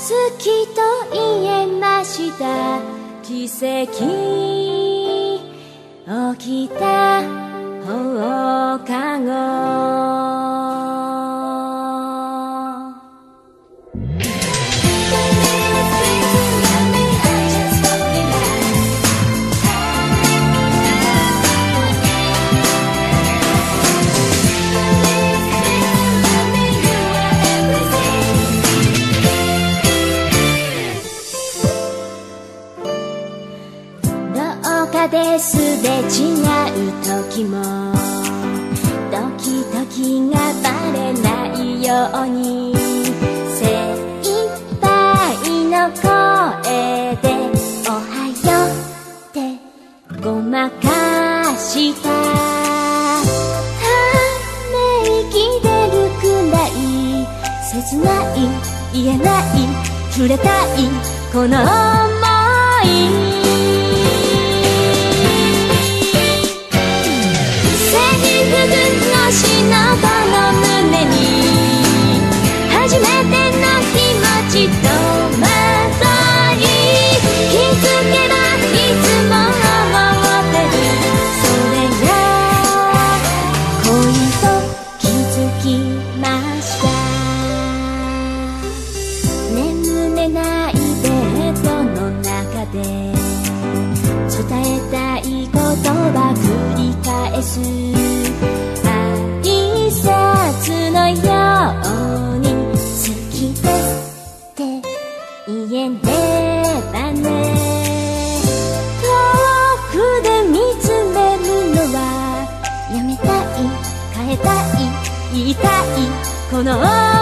好きと言えました。奇跡起きた放課後。ですれ違う時もドキドキがバレないように精一杯の声でおはようってごまかしたため息出るくらい切ない言えない触れたいこの想いのしのこの胸に初めての気持ちとまとい気づけばいつも思ってるそれが恋と気づきました眠れないベッドの中で伝えたい言葉繰り返すのように好きですって言えればね遠くで見つめるのはやめたい変えたい言いたいこの